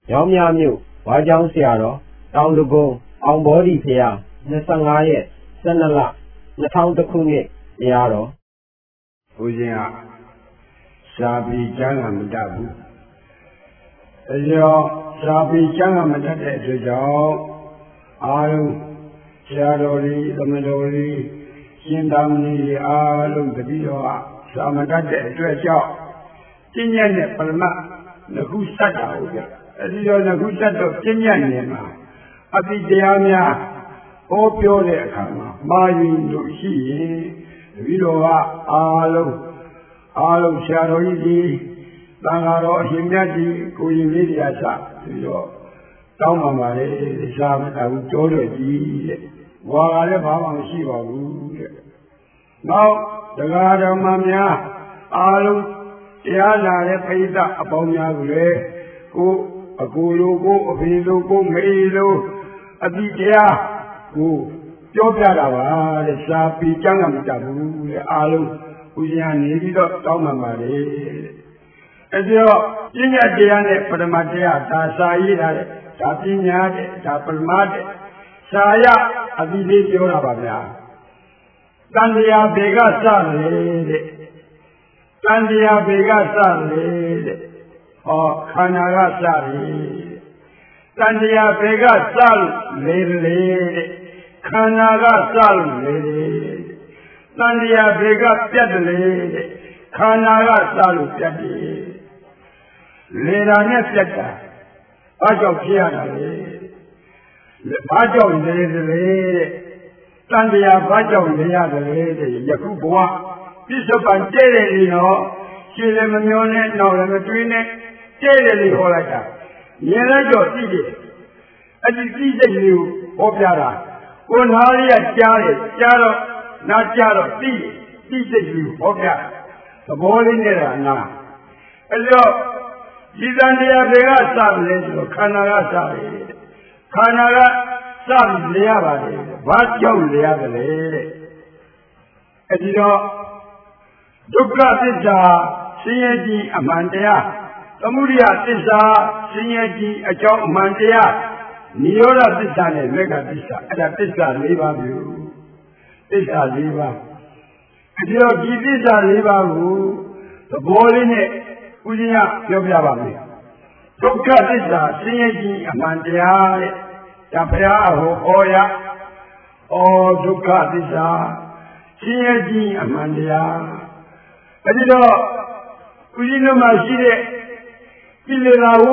မြောင်းမြမြို့ဝါကြောင်းဆရာတော်တောင်တကုံအောင်ဘောဓိဖရာ25ရက်12လ2000ခုနှစ်တရားတော်ဦးဇင်းကစာပေကျမ်းကမတတ်ဘူးအဲကြောင့်စာပေကျမ်းကမတတ်တဲ့အတွက်ကြောင့်အားလုံးဆရာတော်ကြီးသမတော်ကြီးရှင်သာမဏေကြီးအားလုံးတပည့်တော်ကစာမတတ်တဲ့အတွက်ကြောင့်ပညာနဲ့ပရမတ်နှစ်ခုစက်တာဟုတ်ကြအဲဒီတော့နှစ်ခုစက်တော့ပညာနဲ့မှာအပိတရားများဟောပြောတဲ့အခါမှာမှားယွင်းလို့ရှိရင်တပည့်တော်ကအားလုံးဆရာတော်ကြီးသံဃာတော်အရှင်မြတ်ကြီးကိုရင်လေးတရားစပြီးတော့တောင်းပါပါလေစာမတတ်ဘူးကြောတဲ့ကြီးတဲ့ဘွာကလည်းဘာမှမရှိပါဘူးတဲ့နောက်တရားဓမ္မများအားလုံးတရားနာတဲ့ပိဋကအပေါင်းများကိုလည်းကိုအကူလိုကိုအဖေလိုကိုမေလိုအတိတရားကိုပြောပြတာပါတဲ့စာပေကျမ်းကမတတ်ဘူးတဲ့အားလုံးဦးဇင်းကနေပြီးတော့တောင်းပါပါလေအဲဒီတော့ပညာတရားနဲ့ပရမတရားဒါစာရေးတာတဲ့ဒါပညာတဲ့ဒါပရမတဲ့စာရအတိလေးပြောတာပါဗျာတန်တရားဘေကစတယ်တဲ့တန်တရားဘေကစတယ်တဲ့ဟောခန္ဓာကစတယ်တန်တရားဘေကစလေလေတဲ့ခန္ဓာကစလေလေတန်တရားဘေကပြတ်တယ်တဲ့ခန္ဓာကစလို့ပြတ်တယ်လေတာနဲ့ပြတ်တာဘာကြောင့်ဖြစ်ရတာလဲဘာကြောင့်လေလေတဲ့တန်တရားဘာကြောင့်လေရတယ်လဲတဲ့ယခုဘဝပြစ္ဆုတ်ပံကျဲတယ်လေနော်ရှင်းလည်းမမျောနဲ့နောက်လည်းမတွေးနဲ့ကျဲတယ်လေဟောလိုက်တာမြင်လိုက်တော့သိတယ်အဲ့ဒီသိစိတ်လေးကိုဟောပြတာကိုနားလေးကကြားတယ်ကြားတော့နားကြားတော့သိစိတ်လေးကိုဟောပြသဘောလေးနဲ့တာနာအဲ့တော့ဒီတန်တရားတွေကစတယ်ဆိုတော့ခန္ဓာကစတယ်ခန္ဓာကစပြီးလေရပါတယ်ဘာကြောင့်လေရတယ်လဲအဲ့ဒီတော့ဒုက္ခသစ္စာဆင်းရဲခြင်းအမှန်တရားသမုဒယသစ္စာဆင်းရဲခြင်းအကြောင်းအမှန်တရားနိရောဓသစ္စာနဲ့မေဃသစ္စာအဲ့ဒါသစ္စာ၄ပါးမျိုးသစ္စာ၄ပါးအဲ့ဒီတော့ဒီသစ္စာ၄ပါးကိုသဘောလေးနဲ့ဦးဇင်းကပြောပြပါမယ်ဒုက္ခသစ္စာဆင်းရဲခြင်းအမှန်တရားတဲ့ဒါဘုရားဟောရဒုက္ခသစ္စာဆင်းရဲခြင်းအမှန်တရားအဲဒီတော့ဦးဇင်းတို့မှာရှိတဲ့ကိလေသာဝ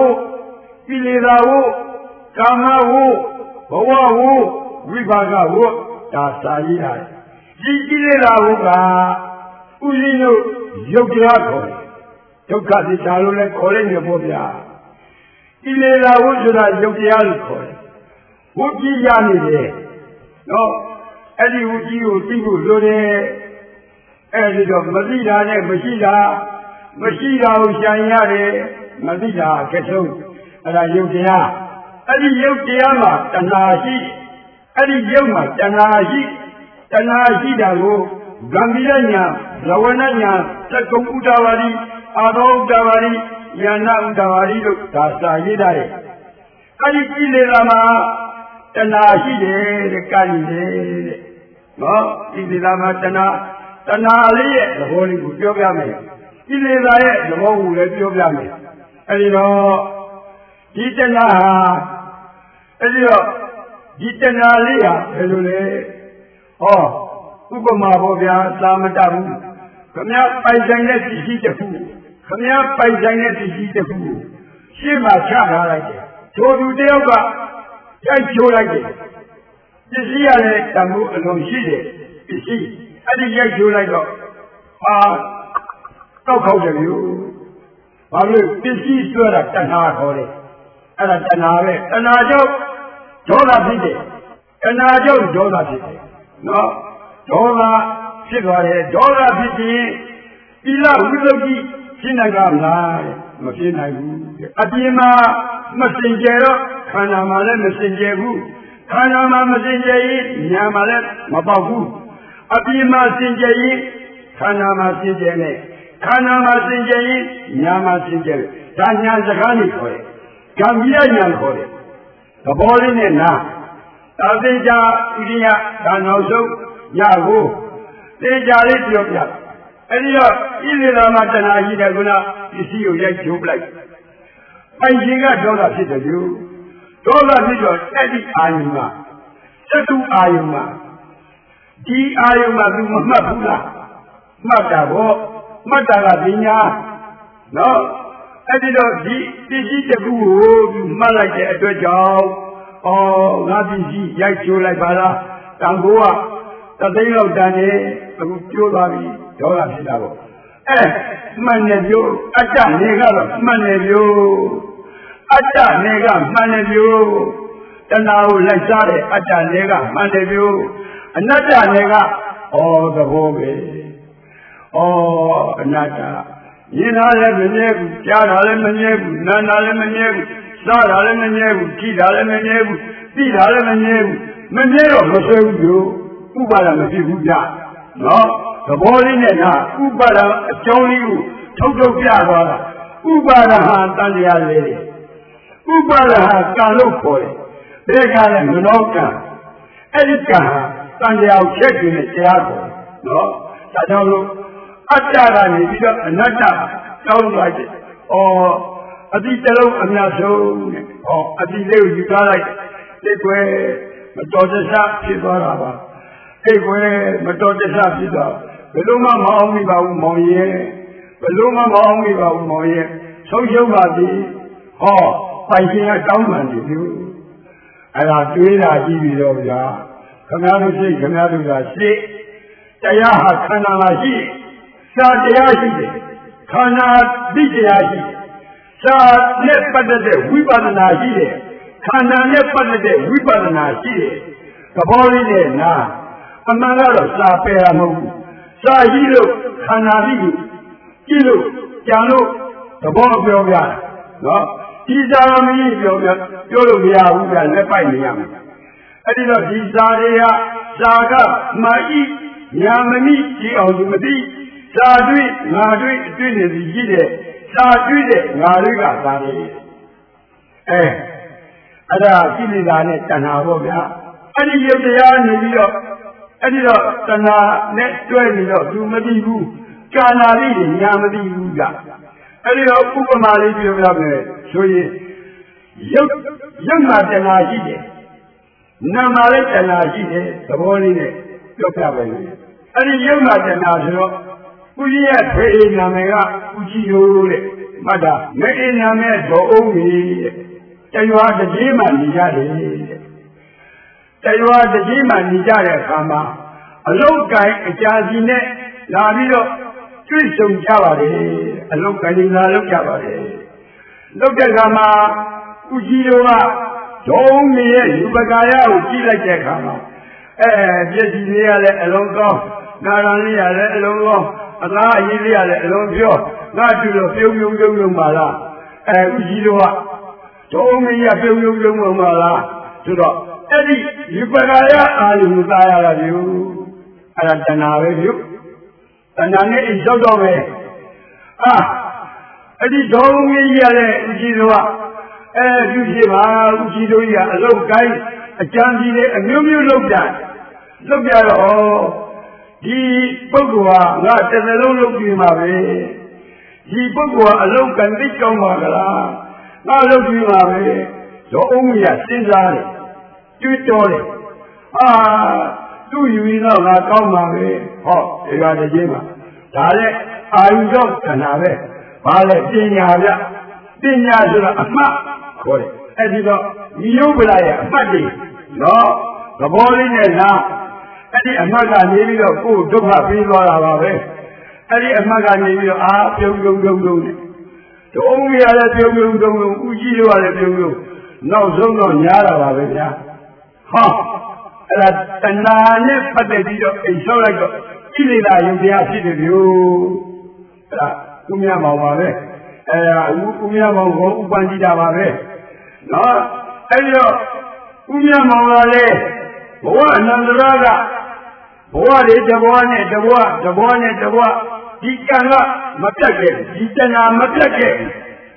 ကာမဝဘဝဝဝိပါကဝဒါစာရေးတာဒီကိလေသာဝကဦးဇင်းတို့ယုတ်တရားခေါ်တယ်ဒုက္ခသစ္စာလို့လည်းခေါ်လိုက်နေပေါ့ဗျာကိလေသာဝဆိုတာယုတ်တရားလို့ခေါ်တယ်ဝုကြီးရနေတယ်နော်အဲ့ဒီဝုကြီးကိုသိဖို့လိုတယ်အဲ့ဒီတော့မသိတာနဲ့မရှိတာကိုရှာရင်ရတယ်မသိတာကဲဆုံးအဲ့ဒါယုတ်တရားအဲ့ဒီယုတ်တရားမှာတဏှာရှိအဲ့ဒီယုတ်မှာတဏှာရှိတာကိုဂံဗိရညာဇဝနညာသက္ကုဥဒ္ဒဝါဒီအာသောဥဒ္ဒဝါဒီယန္နဥဒ္ဒဝါဒီတို့ဒါစာရေးတာတဲ့အဲ့ဒီကိလေသာမှာတဏှာရှိတယ်တဲ့ကာယတယ်တဲ့နော်ကိလေသာမှာတဏှာလေးရဲ့သဘောလေးကိုပြောပြမယ်ကိလေသာရဲ့သဘောကိုလည်းပြောပြမယ်အဲ့ဒီတော့ဒီတဏှာဟာအဲ့ဒီတော့ဒီတဏှာလေးဟာဘယ်လိုလဲဥပမာပေါ့ဗျာသာမတဘူးခမည်းပိုင်ဆိုင်တဲ့ပစ္စည်းတစ်ခုရှင်းမှချထားလိုက်တယ်ထိုသူတယောက်ကရိုက်ချိုးလိုက်တယ်ပစ္စည်းရတဲ့တမှုအလုံးရှိတယ်ပစ္စည်းအဲ့ဒီရိုက်ချိုးလိုက်တော့တောက်ခေါက်တယ်လို့ဘာလို့ပစ္စည်းဆွဲတာတဏှာခေါ်တယ်အဲ့ဒါတဏှာပဲတဏှာကြောင့်ဒေါသဖြစ်တယ်နော်ဒေါသဖြစ်သွားတယ်ဒေါသဖြစ်ရင်သီလဝိသုဒ္ဓိဖြစ်နိုင်ကြမလားမဖြစ်နိုင်ဘူးအပြင်မှာမစင်ကြယ်တော့ခန္ဓာမှာလည်းမစင်ကြယ်ဘူးခန္ဓာမှာမစင်ကြယ်ရင်ညာမှာလည်းမပေါက်ဘူးအပြင်မှာစင်ကြယ်ရင်ခန္ဓာမှာစင်ကြယ်နေခန္ဓာမှာစင်ကြယ်ရင်ညာမှာစင်ကြယ်ဒါညာစကားနေခေါ်တယ်ကံပြညာခေါ်တယ်သဘောလေးနဲ့နာသာသေချာဥဒိယဒါနောက်ဆုံးညကိုသေချာလေးပြောပြအဲ့ဒီတော့ဣသေလမှာတဏှာရှိတဲ့ကုလားပစ္စည်းကိုရိုက်ချိုးပလိုက်ပိုင်ရှင်ကဒေါသဖြစ်တယ်သူဒေါသဖြစ်တော့အဲ့ဒီအာယုံမှာသတ္တုအာယုံမှာဒီအာယုံမှာသူမမှတ်ဘူးလားမှတ်တာပေါ့မှတ်တာကပညာနော်အဲ့ဒီတော့ဒီပစ္စည်းတစ်ခုကိုမှတ်လိုက်တဲ့အတွက်ကြောင့်ငါပစ္စည်းရိုက်ချိုးလိုက်ပါလားတန်ဖိုးကတသိန်းလောက်တန်နေအခုကျိုးသွားပြီဒေါသဖြစ်တာပေါ့မှန်တယ်ပြောအတ္တနေကတော့မှန်တယ်ပြောအတ္တနေကမှန်တယ်ပြောတဏှာကိုလိုက်စားတဲ့အတ္တနေကမှန်တယ်ပြောအနတ္တနေကသဘောပဲအနတ္တမြင်တာလည်းမမြဲဘူးကြားတာလည်းမမြဲဘူးနားတာလည်းမမြဲဘူးစားတာလည်းမမြဲဘူးကြည့်တာလည်းမမြဲဘူးသိတာလည်းမမြဲဘူးမမြဲတော့မဆွဲဘူးပြောဥပါဒမဖြစ်ဘူးပြနော်သဘောလေးနဲ့ကဥပါဒအကြောင်းလေးကိုထုတ်ပြသွားတာဥပါဒဟာတန်တရားလေးတယ်ဥပါဒဟာကံလို့ခေါ်တယ်ဘယ်ကလဲမနောကံအဲ့ဒီကံဟာတန်တရားကိုချက်ကျင်တဲ့တရားကိုနော်ဒါကြောင့်လို့အတ္တကနေပြီးတော့အနတ္တတောင်းသွားတယ်အတိတလုံးအများဆုံးတဲ့အတိလေးကိုယူထားလိုက်ဒီကွယ်မတော်တဆဖြစ်သွားတာပါဒီကွယ်မတော်တဆဖြစ်သွားဘယ်လိုမှမအောင်မိပါဘူးမောင်ရဲ့ဘယ်လိုမှမအောင်မိပါဘူးမောင်ရဲ့ဆုံးရှုံးပါသည်ပိုင်ရှင်ကတောင်းပန်တယ်သူအဲ့ဒါတွေးတာကြည့်ပြီးတော့ဗျာခင်ဗျားတို့စိတ်ခင်ဗျားတို့ကစိတ်တရားဟာခန္ဓာမှာရှိစာတရားရှိတယ်ခန္ဓာသိတရားရှိတယ်စာနဲ့ပတ်သက်တဲ့ဝိပဿနာရှိတယ်ခန္ဓာနဲ့ပတ်သက်တဲ့ဝိပဿနာရှိတယ်သဘောလေးနဲ့နာအမှန်ကတော့စာပယ်တာမဟုတ်ဘူးစာရှိလို့ခန္ဓာသိလို့ကြည့်လို့ကြံလို့သဘောပြောပြတာနော်ဒီစာမင်းပြောလို့မရဘူးကလက်ပိုက်နေရမယ်အဲ့ဒီတော့ဒီစာတွေကစာကမာဤညာမမိကြည့်အောင်သူမသိစာတွေ့ငါတွေ့အတွေ့နေစီရှိတယ်စာတွေ့တဲ့ငါတွေကစာတွေအဲ့ဒါကိလေသာနဲ့တဏှာပေါ့ဗျာအဲ့ဒီရုပ်တရားနေပြီးတော့အဲ့ဒီတော့တဏှာနဲ့တွဲနေတော့သူမသိဘူးကာနာလေးတွေညာမသိဘူးကြအဲ့ဒီတော့ဥပမာလေးပြောပြမယ်ဆိုရင်ရုပ်မှာတဏှာရှိတယ်နာမှာလည်းတဏှာရှိတယ်သဘောလေးနဲ့ပြောပြပါမယ်အဲ့ဒီရုပ်မှာတဏှာဆိုတော့ဦးကြီးရဲ့ဖေးနာမည်ကဦးကြီးရိုးတဲ့မှတ်တာမဲအေးနာမည်ဒေါ်အုံးကြီးတဲ့တရွာတကြီးမှနေကြတယ်တရွာတကြီးမှနေကြတဲ့အခါမှာအလုံးကိုင်းအကြာစီနဲ့လာပြီးတော့တွေ့ဆုံကြပါတယ်အလုံးကိုင်းလာလောက်ကြပါတယ်လောက်တဲ့အခါမှာဦးကြီးတို့ကဒုံးမီရဲ့ယူပကာယကိုကြည့်လိုက်တဲ့အခါမှာပြည့်စည်လေးရလည်းအလုံးကောင်းနာရံလေးရလည်းအလုံးကောင်းအသားအရေးလေးရလည်းအလုံးပြောငါတူတော့ပြုံပါလားဦးကြီးတို့ကဒုံးမီရပြုံပါလားဆိုတော့အဲ့ဒီယူပကာယအာယုမသားရတာပြုအဲ့ဒါတဏှာပဲပြုတဏှာနဲ့အိမ်ရောက်တော့ပဲအဲ့ဒီဒုံးမီရလည်းဦးကြီးတို့ကပြုရှိပါဦးကြီးတို့ကြီးကအလုပ်ကိုင်းအကြံကြီးတွေအမျိုးမျိုးလုပ်ပြတော့ဒီပုဂ္ဂိုလ်ဟာငါတစ်စလုံးလုပ်ပြီးမှာပဲဒီပုဂ္ဂိုလ်ဟာအလုပ်ကန်သိကောင်းပါကလားငါလုပ်ပြီးမှာပဲတော့အုံးကြီးကစဉ်းစားတယ်တွေးတောတယ်သူ့ယူရင်တော့ငါကောင်းပါပဲဒီကတည်းကဒါလည်းအာယုတော့ခဏပဲဘာလဲပညာဗျပညာဆိုတာအမှတ်ခေါ်တယ်အဲ့ဒီတော့ဒီယုတ်ပလာရဲ့အမှတ်တွေနော်သဘောလေးနဲ့လားအဲ့ဒီအမှတ်ကနေပြီးတော့ကိုယ်ဒုက္ခပြီးသွားတာပါပဲအဲ့ဒီအမှတ်ကနေပြီးတော့ပြုံနဲ့ဒုံးကြီးရလည်းပြုံဦးကြီးရောလည်းပြုံနောက်ဆုံးတော့ညားတာပါပဲဗျာအဲ့ဒါတဏှာနဲ့ပတ်သက်ပြီးတော့အိမ်ဆောက်လိုက်တော့ကိလေသာယုံတရားဖြစ်တယ်ဗျို့အဲ့ဒါသူများမောင်ပါပဲဦးမြမောင်ကိုဥပန်ကြည့်တာပါပဲနော်အဲ့ဒီတော့ဦးမြမောင်ကလည်းဘဝအနန္တရာကဘဝတွေတဘဝနဲ့တဘဝဒီကံကမပြတ်ခဲ့ဒီတဏှာမပြတ်ခဲ့တ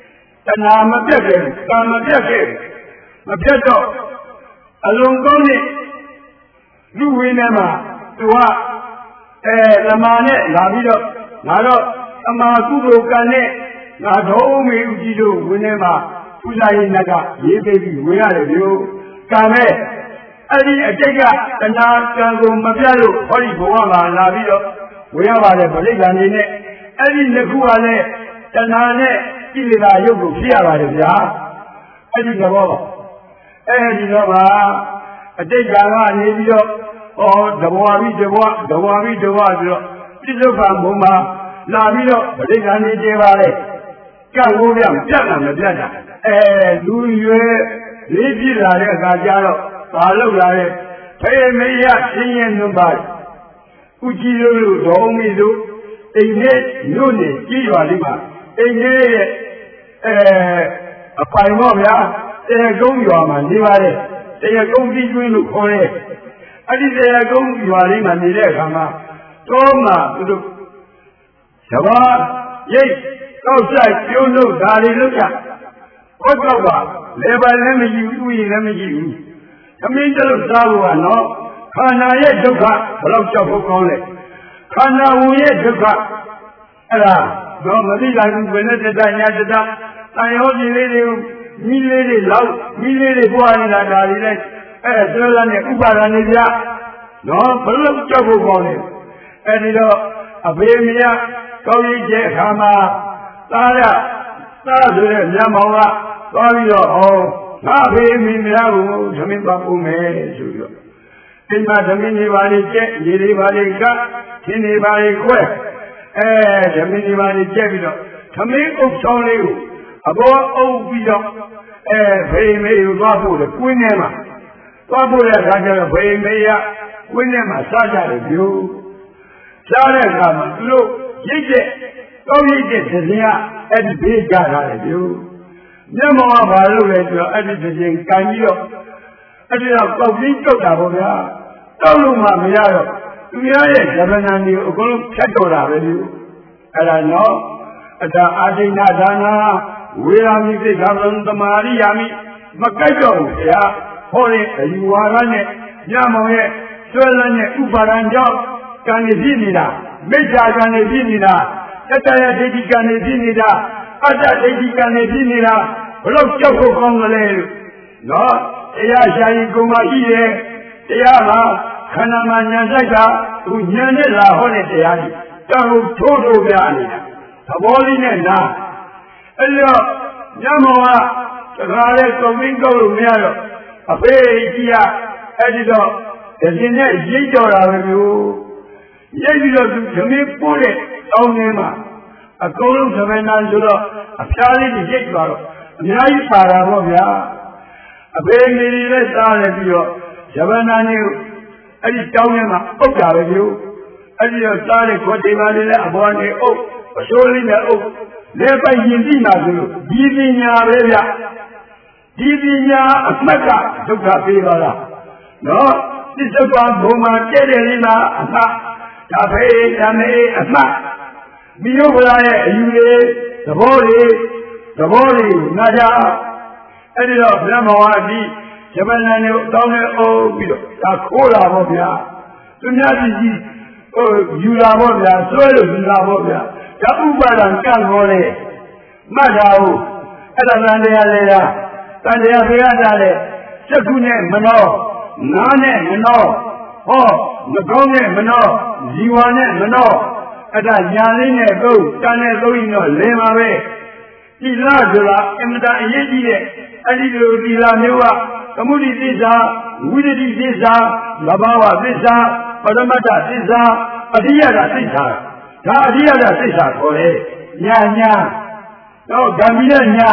နာမပြတ်ခဲ့ကာမပြတ်ခဲ့မပြတ်တော့အလုံးကောင်းတဲ့လူဝင်းထဲမှာသူကသမာနဲ့လာပြီးတော့ငါတော့အမာကုသိုလ်ကံနဲ့ငါတော်မေဦးကြီးတို့ဝင်းထဲမှာပူဇာရေးနတ်ကရေးသိပြီးဝင်ရတယ်မျိုးကံမဲ့အဲ့ဒီအတိတ်ကတဏှာကံကိုမပြတ်လို့ဟောဒီဘဝမှာလာပြီးတော့ဝင်ရပါတယ်ဗလိက္ခဏနေနဲ့အဲ့ဒီနှစ်ခုကလည်းတဏှာနဲ့ကိလေသာရုပ်ကိုဖြစ်ရပါတယ်ဗျာအဲ့ဒီသဘောပါအဲ့ဒီတော့ပါအတိတ်ကံကနေပြီးတော့တဘဝပြီးတဘဝတဘဝပြီးတဘဝဆိုတော့ပြစ္ဆုတ်ကံဘုံမှာလာပြီးတော့ဗလိက္ခဏနေကျေပါလေကံကိုပြတ်တာမပြတ်တာလူရွယ်လေးပြည့်လာတဲ့အခါကျတော့ဘာလုပ်လာလဲဖေမေရဆင်းရဲနှုတ်ပါဥကြီးတို့တော်မီတို့အိမ်နဲ့မြို့နေကြီးရွာလေးပါအိမ်လေးရဲ့အပိုင်တော့ဗျာတရားကုန်းရွာမှာနေပါတယ်တရားကုန်းကြီးကျွင်းလို့ခေါ်တယ်အဲ့ဒီတရားကုန်းရွာလေးမှာနေတဲ့အခါမှာတော့မှသူတို့ဇဘာရိတ်ကောက်ဆိုင်ပြုံးလို့ဒါတွေလုပ်ကြဟုတ်တော့ပါလေပါလည်းမရှိဘူးဥယျာဉ်လည်းမရှိဘူးသမင်းတလို့စားဖို့ကနော်ခန္ဓာရဲ့ဒုက္ခဘယ်တော့ကြောက်ဖို့ကောင်းလဲခန္ဓာဝင်ရဲ့ဒုက္ခအဲ့ဒါတော့မသိလိုက်ဘူးဘယ်နဲ့တညတတတန်ရောပြည်လေးတွေမိလေးတွေလောက်မိလေးတွေပွားနေတာဒါတွေလည်းဆွဲလာတဲ့ဥပါဒဏ်တွေပြနော်ဘယ်လိုကြောက်ဖို့ကောင်းလဲအဲ့ဒီတော့အဖေမရကောင်းကြီးတဲ့အခါမှာသားဆိုတဲ့မြတ်မောင်ကသွားပြီးတော့ငါဖေးမိမရဘူးသမင်းပါပုံမယ်ဆိုပြီးတော့ဒီမှာသမင်းတွေပါလေကျက်ရေတွေပါလေကခင်းတွေပါလေခွဲသမင်းတွေပါလေကျက်ပြီးတော့သမင်းအုပ်ဆောင်လေးကိုအပေါ်အုပ်ပြီးတော့ဖေးမေကိုသွားဖို့လေကွင်းထဲမှာသွားဖို့တဲ့အခါကျတော့ဖေးမေကကွင်းထဲမှာစားကြတယ်ပြိုးစားတဲ့အခါမှာသူတို့ရိတ်တဲ့ကောင်းရိတ်တဲ့သစဉ်ကအဲ့ဒီဘေးကြတာလေပြိုးမျက်မှောင်ကဘာလို့လဲဆိုတော့အဲ့ဒီတစ်ချိန်ကန်ပြီးတော့အဲ့ဒီတော့ကောက်ပြီးတုတ်တာပေါ့ဗျာတောက်လို့မှမရတော့သူများရဲ့ဇဗနံတွေကိုအကုန်လုံးဖြတ်တော်တာပဲဒီအဲ့ဒါနော်အတာအာဒိဏဒါနာဝေရာမိသိက္ခာပံသမာရိယာမိမကြိုက်တော့ဘူးဗျာဟောတဲ့အယူဝါဒနဲ့ညမောင်ရဲ့ဆွဲလန်းတဲ့ဥပါဒံကြောင့်ကံနေဖြစ်နေတာမိစ္ဆာကံနေဖြစ်နေတာတတရဒိဋ္ဌိကံနေဖြစ်နေတာအတ္တဒိဋ္ဌိကံနေဖြစ်နေတာဘလို့ကြောက်ဖို့ကောင်းကလေးနော်တရားရှာရင်ကိုမှရှိတယ်တရားမှာခန္ဓာမှာဉာဏ်ဆိုင်တာသူဉာဏ်နဲ့လာဟောတဲ့တရားကြီးတောင်းထိုးထိုးပြနေတာသဘောလေးနဲ့နာအဲ့တော့ညမောကတခါလေကုန်ပြီးကောက်လို့မရတော့အဖေကြီးကအဲ့ဒီတော့တခြင်းနဲ့ရိတ်တော်တာပဲမျိုးရိတ်ပြီးတော့သူသမီးပို့တဲ့တောင်းထဲမှာအကုန်လုံးသဗ္ဗနာဆိုတော့အဖျားလေးတွေရိတ်သွားတော့အများကြီးပါတာပေါ့ဗျာအဖေမိတွေလည်းစားတယ်ပြီးတော့ဇဗနာနေအဲ့ဒီတောင်းထဲမှာအုပ်တာပဲမျိုးအဲ့ဒီတော့စားတဲ့ခွက်တွေပါလေလည်းအပေါ်နေအုပ်အစိုးလေးနဲ့အုပ်လက်ပိုက်ရင်သိမှာဆိုလို့ဒီပညာပဲဗျဒီပညာအမှတ်ကဒုက္ခပေးပါလားနော်သစ္စာဘုံမှာတဲ့တယ်လေးလားအမှတ်ဒါဖေးဓမေအမှတ်မိယုပ္ပလာရဲ့အယူတွေသဘောတွေကိုနာကြအဲ့ဒီတော့ဗြဟ္မဝါဒီဇဗနံကိုတောင်းနေအောင်ပြီးတော့ဒါခိုးလာပေါ့ဗျာသူများပြည်ကြီးယူလာပေါ့ဗျာဆွဲလို့ယူလာပေါ့ဗျာဒါဥပါဒံကံခေါ်လေမှတ်တာဟုတ်အဲ့ဒါတန်တရားလေလားတန်တရားဖေရတာလေစက္ခုနဲ့မနောနားနဲ့မနောဟောမကောင်းနဲ့မနောဇီဝနဲ့မနောအဲ့ဒါညာလေးနဲ့သုံးတန်နဲ့သုံးရင်တော့လင်းပါပဲဒီလားဆိုတာအင်မတန်အရေးကြီးတဲ့အဲ့ဒီလိုဒီလားမျိုးကသမုဒိသစ္စာဝိရတိသစ္စာသဘာဝသစ္စာပရမတ္ထသစ္စာအရိယသစ္စာဒါအရိယသစ္စာခေါ်တယ်ညာတော့ဂံပြီးတဲ့ညာ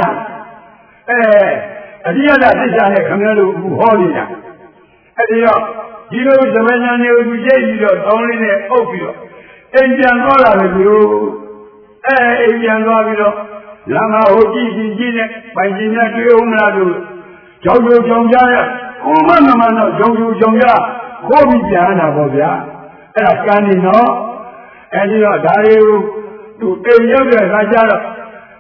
အရိယသစ္စာနဲ့ခင်ဗျားတို့အခုဟောနေတာအဲ့ဒီတော့ဒီလိုသမဏဉာဏ်တွေကိုကြည့်ပြီးတော့တောင်းလေးနဲ့အုပ်ပြီးတော့အိမ်ပြန်သွားလာတယ်သူအိမ်ပြန်သွားပြီးတော့လမ်းမှာဟိုကြည့်နဲ့ပိုင်ရှင်များတွေ့အောင်မလားတို့ကြောင်ကြောင်ကြရကိုမမမတော့ကြောင်ကြောင်ကြခိုးပြီးပြန်လာပေါ့ဗျာအဲ့ဒါကံနေနော်အဲ့ဒီတော့ဒါတွေကိုသူအိမ်ရောက်တဲ့အခါကျတော့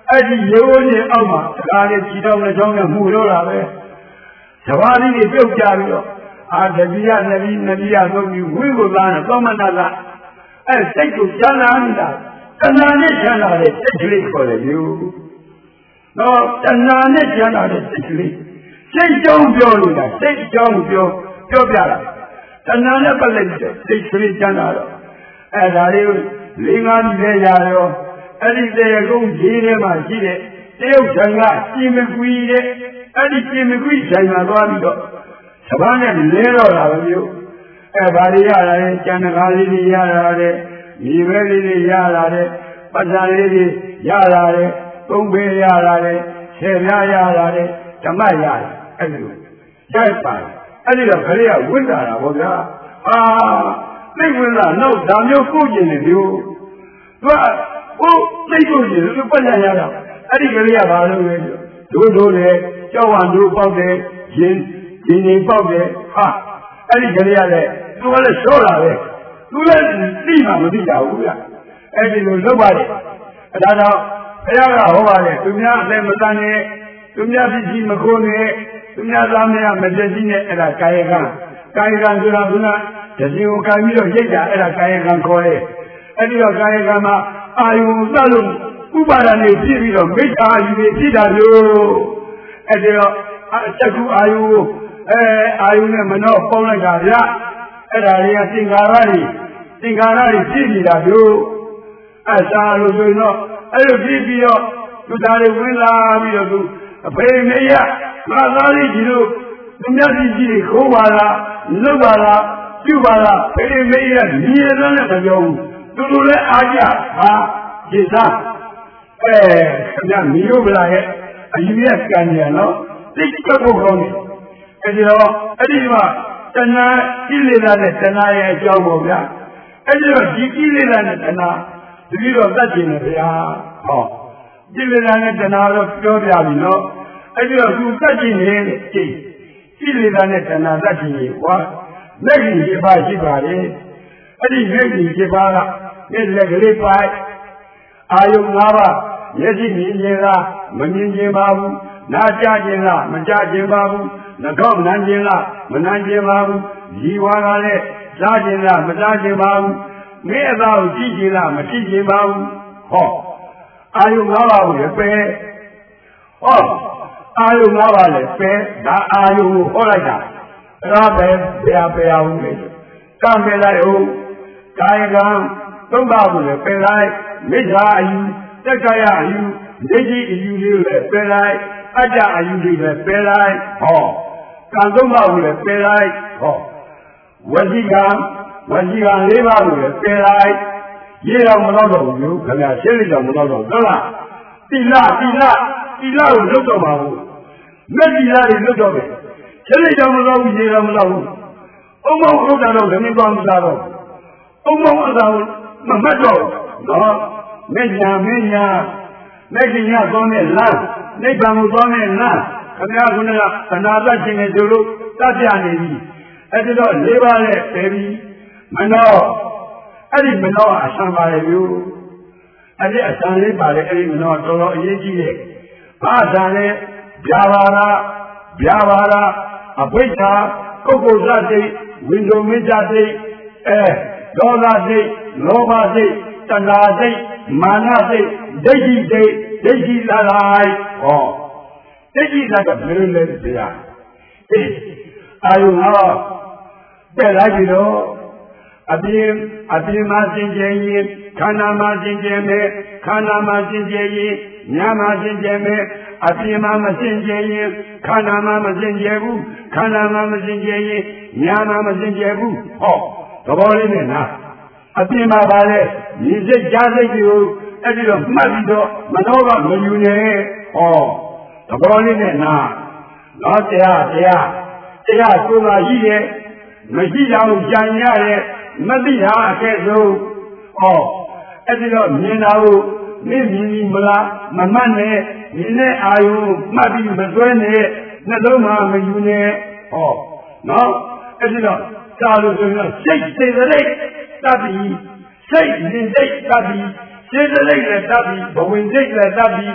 အဲ့ဒီရိုးနေအောက်မှာတကားလေးခြေတော်နဲ့ချောင်းနဲ့မှုတော့တာပဲသဘာဝလေးတွေပြုတ်ကြပြီးတော့တတိယနဗီသုံးပြီးဝိဘုသားနဲ့သောမနာကအဲ့စိတ်ကိုကျမ်းလာနေတာတဏှာနဲ့ကျမ်းလာတဲ့စိတ်ကလေးခေါ်တယ်ယူတော့တဏှာနဲ့ကျမ်းလာတဲ့စိတ်ကလေးစိတ်ကြောင့်ပြောနေတာစိတ်ကြောင့်ပြောပြတာတဏှာနဲ့ပတ်သက်တဲ့စိတ်ကလေးကျမ်းလာတော့အဲ့ဒါလေးကိုလေးငါးဒီလဲရရောအဲ့ဒီတဲ့ကုန်းကြီးထဲမှာရှိတဲ့တရုတ်ဆိုင်ကပြင်မကွီတဲ့အဲ့ဒီပြင်မကွီဆိုင်မှာသွားပြီးတော့သဘာနဲ့လဲတော့တာပဲမျိုးအဲ့ဘာတွေရတာလဲကျန်တကားလေးတွေရတာလေမြေပဲလေးတွေရတာလေပတ်စံလေးတွေရတာလေသုံးပေရတာလေဆယ်ပြားရတာလေဓမ္မရတယ်အဲ့ဒီလိုရိုက်ပါတယ်အဲ့ဒီတော့ခရီးကဝိတ္တာတာဗောဗျာသိဝိတ္တာနောက်ဒါမျိုးကိုကျင်နေမျိုးသူကကိုသိကိုကျင်သူပတ်ရရတာအဲ့ဒီခရီးကဘာလို့လဲတို့လေကြောက်ဝါတို့ပေါက်တယ်ရင်ဒီနေပေါက်တယ်အဲ့ဒီခရီးကလည်းသူကလည်းရှော့တာပဲသူလည်းသိမှမသိကြဘူးဗျအဲ့ဒီလိုလုပ်ပါတယ်ဒါတော့ဘုရားကဟောပါတယ်သူများအလည်းမတန်နဲ့သူများဖြစ်ကြီးမခိုးနဲ့သူများသားများမပြည့်စည်နဲ့အဲ့ဒါကာယကံဆိုတာကတတိယကံပြီးတော့ရိတ်တာအဲ့ဒါကာယကံခေါ်တယ်အဲ့ဒီတော့ကာယကံမှာအာယုသလို့ဥပါဒဏ်တွေဖြစ်ပြီးတော့မိစ္ဆာယူတွေဖြစ်တာလို့အဲ့ဒီတော့တက္ခုအာယုအာယုနဲ့မနှောပေါင်းလိုက်တာဗျအဲ့ဒါတွေကသင်္ခါရတွေဖြစ်နေတာတို့အစားလို့ဆိုရင်တော့အဲ့လိုဖြစ်ပြီးတော့သူသားတွေဝင်လာပြီးတော့သူအဖေမေရငါသားလေးကြီးတို့သူများကြီးတွေခိုးပါလားလွတ်ပါလားပြုပါလားဖေမေရညီရတဲ့နဲ့မပြောဘူးသူတို့လည်းအားကြဒီစားခင်ဗျာမိရုပ်လာရဲ့အယူရကံရနော်သိကပ်ဖို့ကောင်းတယ်အဲ့ဒီတော့အဲ့ဒီမှာတဏှာကိလေသာနဲ့တဏှာရဲ့အကြောင်းပေါ့ဗျာအဲ့ဒီတော့ဒီကိလေသာနဲ့တဏှာတတိတော့တတ်ကျင်တယ်ဗျာကိလေသာနဲ့တဏှာတော့ပြောပြပြီနော်အဲ့ဒီတော့သူတတ်ကျင်နေတဲ့ကိလေသာနဲ့တဏှာတတ်ကျင်ရေဟောလက်ကြီး7ပါးရှိပါတယ်အဲ့ဒီလက်ကြီး7ပါးကမျက်လက်ကလေးပိုင်းအာယု5ပါးမျက်စိမြင်ခြင်းလားမမြင်ခြင်းပါဘူးနားကြားခြင်းလားမကြားခြင်းပါဘူးနှာခေါင်းနမ်းခြင်းလားမနမ်းခြင်းပါဘူးဒီဝါကလည်းစားခြင်းလားမစားခြင်းပါဘူးမိအသားကိုကြည့်ခြင်းလားမကြည့်ခြင်းပါဘူးအာယု5ပါးကိုလည်းပဲအာယု5ပါးလည်းပဲဒါအာယုကိုဟောလိုက်တာဒါပဲပြအောင်လေကံပဲလိုက်ဦးကာယကံ3ပါးကိုလည်းပဲလိုက်မိစ္ဆာအယူတက္ကရာအယူဒိဋ္ဌိအယူလေးလည်းပဲလိုက်အတ္တအယူလေးလည်းပဲလိုက်ကံ3ပါးကိုလည်းပဲလိုက်ဝစီကံ4ပါးကိုလည်းပဲလိုက်ရေတော်မတော့တော့ဘူးခင်ဗျာရှင်းလိုက်တော့မတော့တော့ဟုတ်လားတိလကိုလွတ်တော့ပါဘူးမက်တိလတွေလွတ်တော့တယ်ရှင်းလိုက်တော့မတော့ဘူးရေတော်မတော့ဘူးအုံမောင်းဥဒ္ဒါတော့လည်းမသွားမစားတော့အုံမောင်းဥဒ္ဒါကိုမမှတ်တော့နော်မညာသွားတဲ့လမ်းနိဗ္ဗာန်ကိုသွားတဲ့လမ်းခင်ဗျားခုနကသနာတတ်ခြင်းနဲ့တို့လို့တတ်ပြနေပြီအဲ့ဒီတော့၄ပါးနဲ့ပဲပြီးမနောအဲ့ဒီမနောအဆံပါလေမျိုးအဲ့ဒီအဆံလေးပါလေအဲ့ဒီမနောတော်တော်အရေးကြီးတယ်ဘာအဆံလဲဗျာပါရာအဘိဓါပုဂ္ဂိုလ်သတိဝိဉ္ဇုမိစ္ဆာတိဒေါသစိတ်လောဘစိတ်တဏှာစိတ်မာနစိတ်ဒိဋ္ဌိစိတ်ဒိဋ္ဌိလာလိုက်ဒိဋ္ဌိလာကဘယ်လိုလဲဗျာအာယုငါတဲ့လိုက်ပြီးတော့အပြင်မှာစင်ကြယ်ရင်ခန္ဓာမှာစင်ကြယ်မယ်ခန္ဓာမှာစင်ကြယ်ရင်ညာမှာစင်ကြယ်မယ်အပြင်မှာမစင်ကြယ်ရင်ခန္ဓာမှာမစင်ကြယ်ဘူးခန္ဓာမှာမစင်ကြယ်ရင်ညာမှာမစင်ကြယ်ဘူးသဘောလေးနဲ့နာအပြင်မှာပါလေဒီစိတ်ကြားစိတ်တွေကိုအဲ့ဒီတော့မှတ်ပြီးတော့မနောကမယူနဲ့သဘောလေးနဲ့နာတော့တရားကိုယ်ကရှိတယ်မရှိတော့ကြံရတယ်မသိတာအကဲဆုံးအဲ့ဒီတော့မြင်တာကိုမြင်မလားမမှတ်နဲ့မြင်တဲ့အာယုမှတ်ပြီးမစွဲနဲ့နှလုံးမှာမယူနဲ့နော်အဲ့ဒီတော့သာလို့ဆိုရင်စိတ်စေတသိက်တတ်ပြီးစိတ်ဉာဏ်စိတ်တတ်ပြီးစေတသိက်လည်းတတ်ပြီးဘဝင်စိတ်လည်းတတ်ပြီး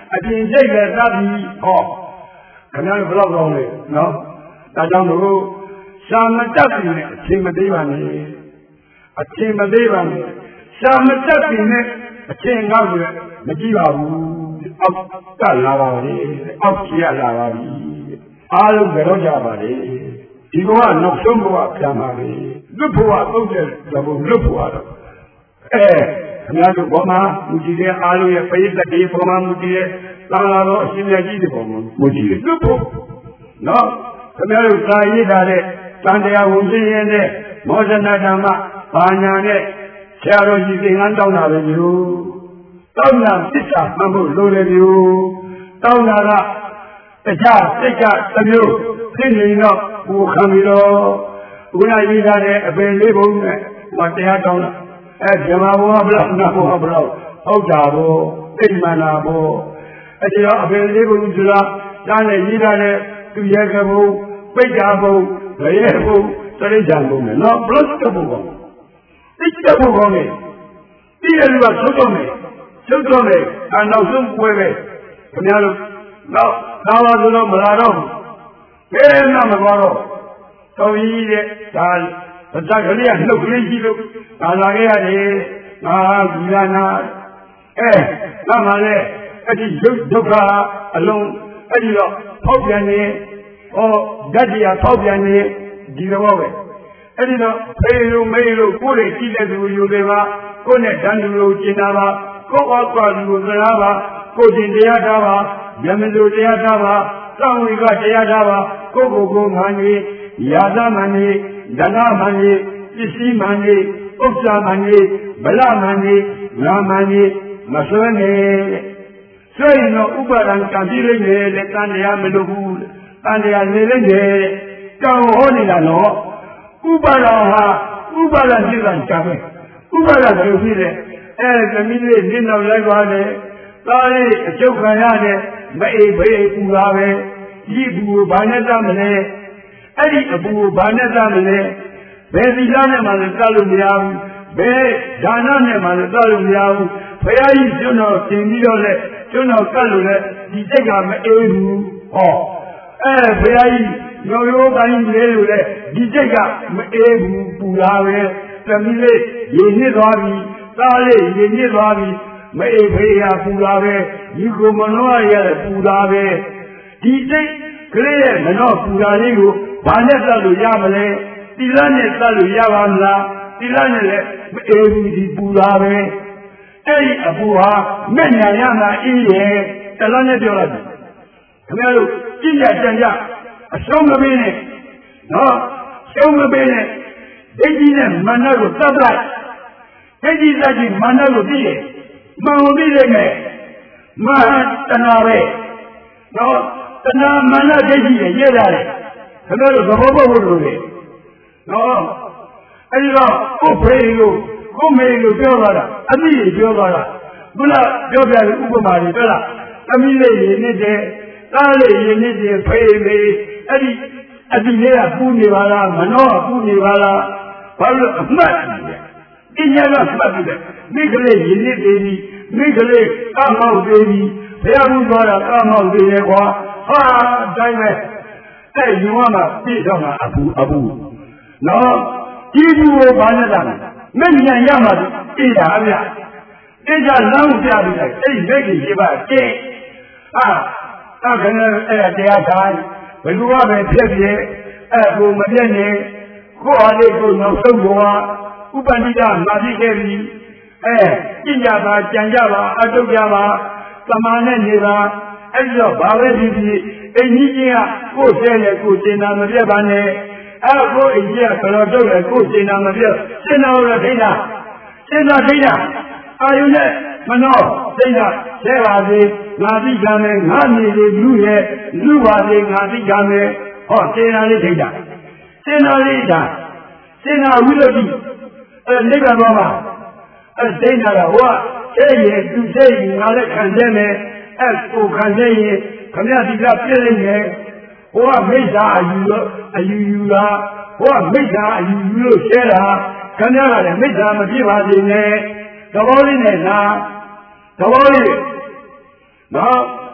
ပြင်စိတ်လည်းသတ်ပြီးဟောခင်ဗျားတို့ဘယ်တော့ကောင်းလဲနော်ဒါကြောင့်လို့ရှာမတတ်ပြီနဲ့အချိန်မသေးပါနဲ့အချိန်မသေးပါနဲ့ရှာမတတ်ပြီနဲ့အချိန်ကောက်ဆိုမကြည့်ပါဘူးအောက်ကလာပါလေအောက်ကြီးရလာပါပြီအားလုံးကြောက်ကြပါလေဒီဘဝနောက်ဆုံးဘဝပြန်ပါလေလွတ်ဘဝသုတ်တဲ့ဘုံလွတ်ဘဝတော့ခင်ဗျားတို့ဘောမှာမူကြည့်တဲ့အားလုံးရဲ့ပရိသတ်တွေဘောမှာမူကြည့်တဲ့သာလာတော်အရှင်မြတ်ကြီးတွေဘောမှာမူကြည့်တယ်လွတ်ဖို့နော်ခင်ဗျားတို့သာရည်ထားတဲ့တန်တရားဝင်ပြင်းတဲ့မောဇနာဓမ္မဘာညာနဲ့ဆရာတော်ကြီးသင်္ကန်းတောင်းတာပဲမျိုးတောင်းတာသစ္စာမှတ်ဖို့လိုတယ်မျိုးတောင်းတာကတရားစိတ်ကတစ်မျိုးဖြစ်နေတော့ဟိုခံပြီးတော့ဘုရားကြီးထားတဲ့အပင်လေးပုံနဲ့ဟိုတရားတောင်းတာဓမ္မဘုရားဘလောက်နာဘုရားဘလောက်ဟုတ်တာဘို့သိမှန်တာဘို့အဲဒီတော့အပင်လေးပုံဆိုတာသားနဲ့ရေးထားတဲ့သူရဲ့ကဘုံပိတ်တာဘုံရဲဘုံတရိစ္ဆာန်ဘုံနဲ့နော်ဘလောက်တဲ့ဘုံကောသိတဲ့ဘုံကောနဲ့ဒီရလူကသုတ်တော့မယ်နောက်ဆုံးပွဲပဲခင်ဗျားတို့နောက်သာဝဆိုတော့မလာတော့ဘူးဘယ်နဲ့မှမသွားတော့တော်ကြီးတဲ့ဒါဗဇက်ကလေးကနှုတ်ကလေးကြီးလို့ဒါလာခဲ့ရတယ်ငါဒီလာနာငါမှလည်းအဲ့ဒီဒုက္ခအလုံးအဲ့ဒီတော့ဖောက်ပြန်နေဓာတ်တရားဖောက်ပြန်နေဒီတော့ပဲအဲ့ဒီတော့ဖေးလို့မေးလို့ကိုယ်တွေကြည့်တဲ့သူယူတွေပါကိုယ်နဲ့တန်တူလို့ကျင်တာပါကိုယ်အောက်ကလူကိုစကားပါကိုယ်တင်တရားထားပါမျက်မစိုးတရားထားပါသံဝေကတရားထားပါကိုယ်ကိုမှန်ကြီးယာသမန်ကြီးဒနာမှန်ကြီးပစ္စည်းမှန်ကြီးဥစ္စာမှန်ကြီးဗလမှန်ကြီးနာမှန်ကြီးမဆွဲနဲ့ဆွဲရင်တော့ဥပါဒံကံပြည့်လိမ့်မယ်တဲ့တန်တရားမလို့ဘူးတန်တရားနေလိမ့်မယ်ကြောင်ဟောနေတာတော့ဥပါဒံဟာဥပါဒံဖြစ်တာကြောင်ပဲဥပါဒံဘယ်လိုဖြစ်လဲသမီးလေးနင်းတော့လိုက်ပါနဲ့သားလေးအကျုပ်ခံရတယ်မအိပ်ဘေးပူတာပဲဒီပူကိုဘာနဲ့တတ်မလဲအဲ့ဒီအပူကိုဘာနဲ့တတ်မလဲဘယ်သီလနဲ့မှလည်းတတ်လို့မရဘူးဘယ်ဒါနနဲ့မှလည်းတတ်လို့မရဘူးဘုရားကြီးကျွန်းတော်တင်ပြီးတော့လေကျွန်းတော်ကတ်လို့လေဒီစိတ်ကမအေးဘူးဟောဘုရားကြီးရောရိုးတိုင်းလေးလို့လေဒီစိတ်ကမအေးဘူးပူတာပဲသမီးလေးရေနစ်သွားပြီသားလေးရေနစ်သွားပြီမအေးဖေးရပူတာပဲဒီကိုမနှောရရပူတာပဲဒီစိတ်ကလေးရဲ့မနှောပူတာလေးကိုဘာနဲ့သတ်လို့ရမလဲသီလနဲ့သတ်လို့ရပါမလားသီလနဲ့လည်းမအေးဘူးဒီပူတာပဲအဲ့ဒီအပူဟာမဲ့ညာရမှာအေးရဲ့တလားနဲ့ပြောလိုက်ခင်ဗျားတို့ကြည့်ရကြံကြအဆုံးမပေးနဲ့နော်ဆုံးမပေးနဲ့ဒိဋ္ဌိနဲ့မာနကိုသတ်လိုက်ဒိဋ္ဌိသတ်ပြီးမာနကိုပြီးတယ်မှန်ကိုပြီးလိမ့်မယ်မာတဏှာပဲနော်တဏှာမာနဒိဋ္ဌိရဲ့ရေးရတယ်ခင်ဗျားတို့သဘောပေါက်ဖို့လိုတယ်နော်အဲဒီတော့ကိုယ်ဖေးလို့ကိုယ်မေးလို့ပြောသွားတာအမိပြောသွားတာခုနပြောပြတဲ့ဥပမာတွေတွေ့လားသမီးလေးရင်းနေတယ်သားလေးရင်းနေတယ်ဖေးမေးအဲ့ဒီအတိလေးကပူနေပါလားမနှောပူနေပါလားဘာလို့အမှတ်ဒီညကမှတ်တယ်မိကလေးရင်းနေတယ်မိကလေးအမောက်သေးပြီဘုရားဘုရားကကာမောက်သေးတယ်ကွာဟာတိုင်းပဲအဲ့ယူဝမှာပြည့်တော့မှာအပူနော်ဒီဘူကိုဘာနဲ့တာမဲ့ညံရမှာအေးတာဗျအေးကြလမ်းပြပြီးလိုက်အဲ့ဒီလက်ကြီးရှိပါတင်းခဏအဲ့တရားတိုင်းဘယ်သူကပဲဖြစ်ဖြစ်အဲ့ကိုမပြည့်နေကိုအားလေးကိုနောက်ဆုံးဘဝဥပဏိဒမာတိခဲ့ပြီကြင်ကြပါကြံကြပါအတုကြပါသမာနဲ့နေပါအဲ့ဒီတော့ဘာပဲဖြစ်ဖြစ်အိမ်ကြီးချင်းကကိုယ်ဆဲနဲ့ကိုယ်ကျင်တာမပြတ်ပါနဲ့ကိုယ်အိမ်ကြီးကဘယ်လိုတုတ်လဲကိုယ်ကျင်တာမပြတ်ကျင်တာတော့ထိတာအာယုနဲ့မနှောသိတာဆဲပါစေငါသိကြမယ်ငါမြေလေးလူရဲ့လူပါစေငါသိကြမယ်ဟောကျင်တာလေးထိတာကျင်တာလေးဒါကျင်တာဝိလို့ဒီနိဗ္ဗာန်သွားမှာသိတာကဟိုကကျဲရင်သူကျဲရင်ငါလည်းခံတယ်မယ်ကိုခံတယ်ရင်ခမရဒီကပြည့်လိမ့်မယ်ဟိုကမိစ္ဆာအယူယူတာဟိုကမိစ္ဆာအယူယူလို့ရှဲတာခင်ဗျားကလည်းမိစ္ဆာမဖြစ်ပါစေနဲ့သဘောလေးနဲ့လားသဘောလေးနော်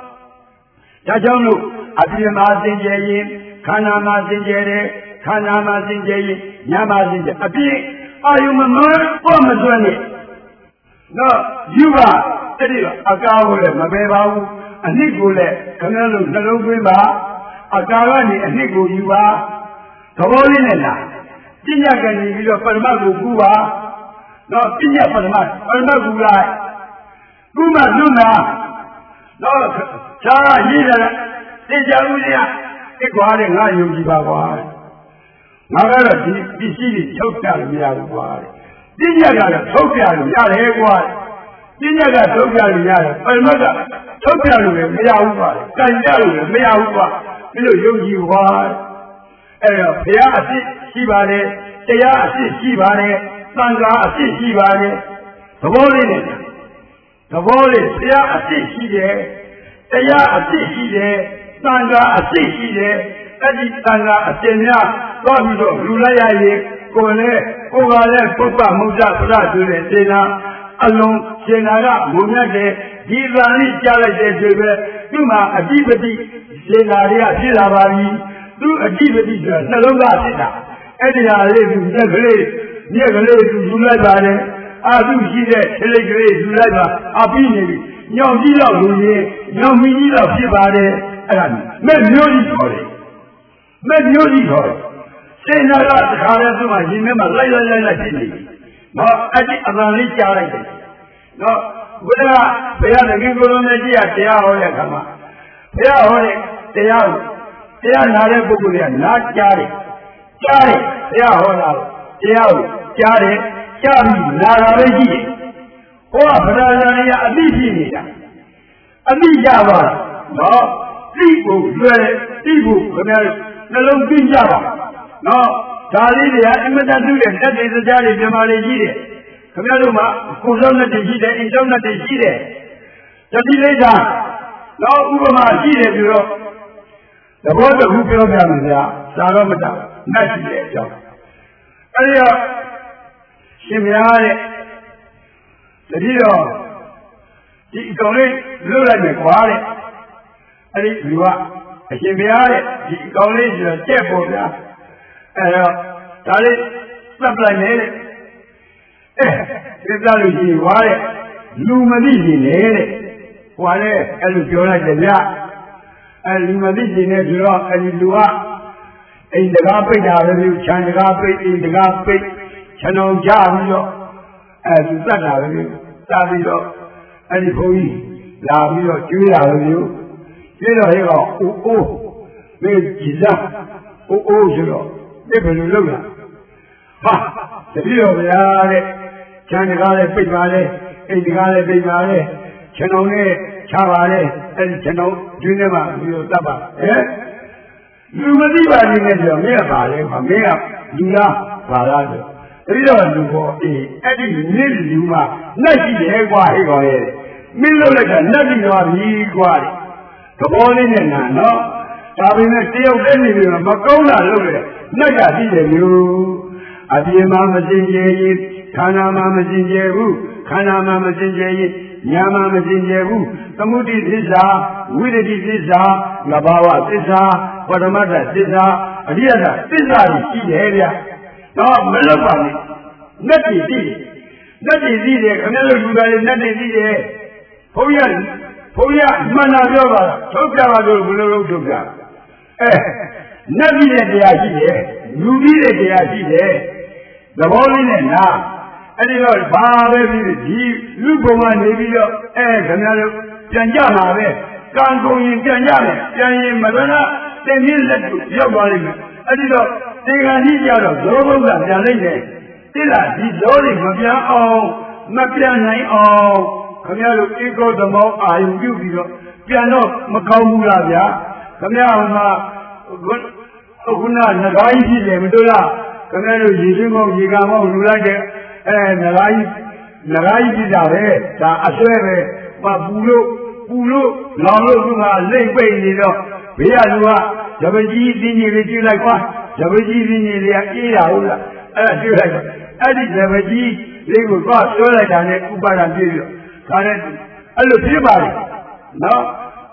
ဒါကြောင့်လို့အပြင်မှာစင်ကြယ်ရင်ခန္ဓာမှာစင်ကြယ်တယ်ခန္ဓာမှာစင်ကြယ်ရင်ဉာဏ်မှာစင်ကြယ်အပြင်အာယုမမပေါ်မစွမ်းနဲ့နော်ယူပါအဲ့ဒီအကားကိုလည်းမပယ်ပါဘူးအနှစ်ကိုလည်းခင်ဗျားတို့နှလုံးသွင်းပါအကားကနေအနှစ်ကိုယူပါသဘောလေးနဲ့လားပညာကနေပြီးတော့ပရမတ်ကိုကူပါနော်ပညာပရမတ်ကူလိုက်ကူမှလွတ်လာနော်ခြားရေးတယ်သိကြဦးရဒီကွာတဲ့ငါယုံကြည်ပါကွာငါကတော့ဒီပစ္စည်းတွေထုတ်ပြလို့မရဘူးကွာပညာကတော့ထုတ်ပြလို့ရတယ်ကွာပညာကထုတ်ပြလို့ရတယ်ပရမတ်ကထုတ်ပြလို့လည်းမရဘူးကွာကြံကြလို့လည်းမရဘူးကွာဒီလိုယုံကြည်ကွာအဲ့တော့ဘုရားအဖြစ်ရှိပါတယ်တရားအဖြစ်ရှိပါတယ်သံဃာအဖြစ်ရှိပါတယ်သဘောလေးနဲ့သဘောလေးဘုရားအဖြစ်ရှိတယ်တရားအဖြစ်ရှိတယ်သံဃာအဖြစ်ရှိတယ်အဲ့ဒီသံဃာအဖြစ်များသွားပြီးတော့လူလိုက်ရရင်ကိုယ်ကလည်းပုပ္ပမုဒ္ဒပရဆိုတဲ့စေနာအလုံးစေနာကငုံမြတ်တယ်ဒီသံလေးကြားလိုက်တဲ့ဆိုပဲသူ့မှာအဓိပတိစေနာတွေကဖြစ်လာပါပြီသူအဓိပတိဆိုတာနှလုံးသားဖြစ်တာအဲ့ဒီဟာလေးသူမြက်ကလေးသူယူလိုက်ပါတယ်အာသူရှိတဲ့ခြေလေးကလေးယူလိုက်ပါအပြီးနေပြီညောင်ကြီးတော့လူကြီးညောင်မီကြီးတော့ဖြစ်ပါတယ်အဲ့ဒါမဲ့မျိုးကြီးခေါ်တယ်မဲ့မျိုးကြီးခေါ်တယ်စေနာကတခါလဲသူ့မှာရင်ထဲမှာလိုက်ဖြစ်နေပြီနော်အဲ့ဒီအမှန်လေးကြားလိုက်တယ်နော်ဘုရားဘုရားတကယ်ကိုယ်လုံးနဲ့ကြည့်ရတရားဟောတဲ့အခါမှာဘုရားဟောတဲ့တရားနာတဲ့ပုဂ္ဂိုလ်တွေကနားကြားတယ်ဘုရားဟောတာတရားကိုကြားတယ်ကြားပြီးနာတာပဲရှိတယ်ဟောဗဒနာတွေကအသိရှိနေတာအသိကြပါနော်သိဖို့လွယ်သိဖို့ခင်ဗျားနှလုံးသွင်းကြပါနော်ဒါလေးတွေကအမတတ်တဲ့တက်တဲ့တရားတွေမြန်မာတွေရှိတယ်ခင်ဗျားတို့မှာကိုယ်ဆုံးနဲ့တည်းရှိတယ်အိမ်ဆုံးနဲ့တည်းရှိတယ်တတိလိစ္ဆာနော်ဥပမာရှိတယ်ပြီးတော့သဘောတခုပြောပြမယ်ဗျာသာတော့မတတ်နှက်ရှိတဲ့အကြောင်းအဲဒီတော့ရှင်ဘုရားတဲ့တတိတော့ဒီအကောင်လေးလွတ်လိုက်မယ်ကွာတဲ့အဲဒီလူကအရှင်ဘုရားတဲ့ဒီအကောင်လေးဆိုတော့ကြက်ပေါ်ဗျာအဲတော့ဒါလေးသတ်လိုက်မယ်တဲ့သစ္စာလို့ရှိရင်ကွာတဲ့လူမသိရှင်နေတဲ့ဟွာလေအဲ့လိုပြောလိုက်တယ်ဗျာလူမသိရှင်နေဆိုတော့အဲဒီလူကအိမ်တကားပိတ်တာပဲလို့ခြံတကားပိတ်အိမ်တကားပိတ်ခြံအောင်ကြပြီးတော့သူတတ်တာပဲလို့တတ်ပြီးတော့အဲ့ဒီဘုန်းကြီးလာပြီးတော့ကျွေးတာပဲလို့ကျွေးတော့ဟဲ့ကောင်အိုးမေးကြည်စားအိုးဆိုတော့ဒီဘယ်လိုလုပ်လဲဟာတတိယဗျာတဲ့ခြံတကားလည်းပိတ်ပါလေအိမ်တကားလည်းပိတ်ပါလေခြံအောင်နဲ့ချပါလေအဲ့ဒီခြံအောင်ကျွေးနေမှာပြီးတော့တတ်ပါလူမသိပါနေနဲ့ဆိုတော့မင်းကပါလေမင်းကလူလားပါလားဆိုတတိယလူပေါ်အဲ့ဒီနစ်လူမှာနှက်ရှိတယ်ကွာဟဲ့ကောင်ရဲ့မင်းလုပ်လိုက်တာနှက်ပြီးတော့ပြီကွာသဘောလေးနဲ့နာနော်ဒါပေမဲ့တယောက်တည်းနေပြီးတော့မကောင်းတာလုပ်တယ်နှက်ကသိတယ်မျိုးအပြင်မှာမစင်ကြယ်ရင်ခန္ဓာမှာမစင်ကြယ်ဘူးခန္ဓာမှာမစင်ကြယ်ရင်ညာမှာမစင်ကြယ်ဘူးသမုဒိသစ္စာဝိရတိသစ္စာငဘာဝသစ္စာပရမတ္ထသစ္စာအရိယသစ္စာတွေရှိတယ်ဗျတော့မလွတ်ပါနဲ့နတ်တွေသိတယ်ခင်ဗျားတို့လူသားတွေနတ်တွေသိတယ်ဘုရားမှန်တာပြောပါထုတ်ပြပါလို့ဘယ်လိုလုပ်ထုတ်ပြနတ်ပြည်တဲ့တရားရှိတယ်လူပြည်တဲ့တရားရှိတယ်သဘောလေးနဲ့နာအဲ့ဒီတော့ဘာပဲဖြစ်ဒီလူပုံကနေပြီးတော့ခင်ဗျားတို့ပြန်ကြမှာပဲကံကုန်ရင်ပြန်ကြမယ်ပြန်ရင်မရဏတင်ပြလက်ကိုရောက်သွားလိမ့်မယ်အဲ့ဒီတော့သင်္ကန်းကြီးကြတော့ဇောဘုရားပြန်လိုက်တယ်တိလားဒီဇောတွေမပြန်အောင်မပြန်နိုင်အောင်ခင်ဗျားတို့ဧကောသမောအာယုပြုပြီးတော့ပြန်တော့မကောင်းဘူးလားဗျာခင်ဗျားမှာခုနငကားကြီးဖြစ်တယ်မတို့လားခင်ဗျားတို့ရေစင်းမောင်းရေကမောင်းလူလိုက်တဲ့ငကားကြီးဖြစ်တာပဲဒါအဆွဲပဲပူလို့လောင်လို့သူကလိမ့်ပိတ်နေတော့ဘေးကလူကဇပကြီးသင်းကြီးလေးကြည့်လိုက်ကွာဇပကြီးသင်းကြီးလေးကအေးတာဟုတ်လားအဲ့ဒါကြည့်လိုက်တော့အဲ့ဒီဇပကြီးလေးကိုဆွဲလိုက်တာနဲ့ဥပါဒံပြည့်ပြီးတော့ဒါနဲ့အဲ့လိုဖြစ်ပါလေနော်